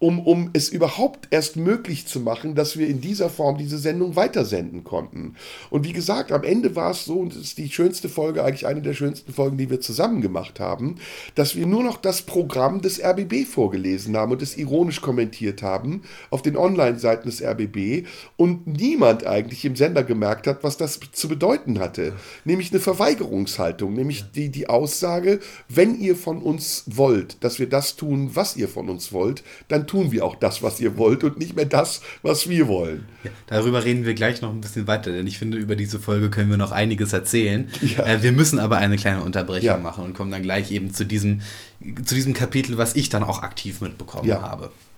[SPEAKER 2] um, um es überhaupt erst möglich zu machen, dass wir in dieser Form diese Sendung weitersenden konnten. Und wie gesagt, am Ende war es so, und es ist die schönste Folge, eigentlich eine der schönsten Folgen, die wir zusammen gemacht haben, dass wir nur noch das Programm des R B B vorgelesen haben und es ironisch kommentiert haben auf den Online-Seiten des R B B und niemand eigentlich im Sender gemerkt hat, was das zu bedeuten hatte. Nämlich eine Verweigerungshaltung, nämlich die, die Aussage, wenn ihr von uns wollt, dass wir das tun, was ihr von uns wollt, dann tun wir auch das, was ihr wollt und nicht mehr das, was wir wollen.
[SPEAKER 1] Ja, darüber reden wir gleich noch ein bisschen weiter, denn ich finde, über diese Folge können wir noch einiges erzählen.
[SPEAKER 2] Ja.
[SPEAKER 1] Äh, wir müssen aber eine kleine Unterbrechung
[SPEAKER 2] Ja.
[SPEAKER 1] machen und kommen dann gleich eben zu diesem, zu diesem Kapitel, was ich dann auch aktiv mitbekommen
[SPEAKER 2] Ja.
[SPEAKER 1] habe.